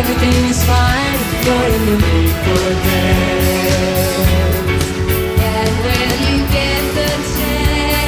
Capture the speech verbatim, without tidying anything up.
everything is fine. You're in the mood for a dance.